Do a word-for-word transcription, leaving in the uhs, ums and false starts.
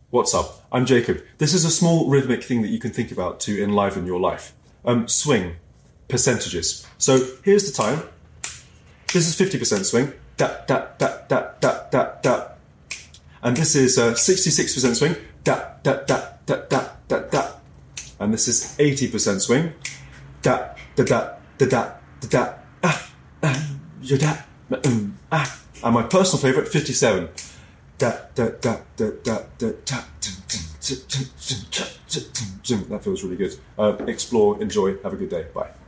What's up? I'm Jacob. This is a small rhythmic thing that you can think about to enliven your life. Um, swing. Percentages. So here's the time. This is fifty percent swing. Da, da, da, da, da, da, da. And this is uh, sixty-six percent swing. Da, da, da, da, da, da, da. And this is eighty percent swing. Da, da, da, da, da, da, da. Ah, ah, ya, da, um, ah. And my personal favourite, fifty-seven. Da, da, da, da, da, da, da. That feels really good. Uh, explore, enjoy, have a good day. Bye.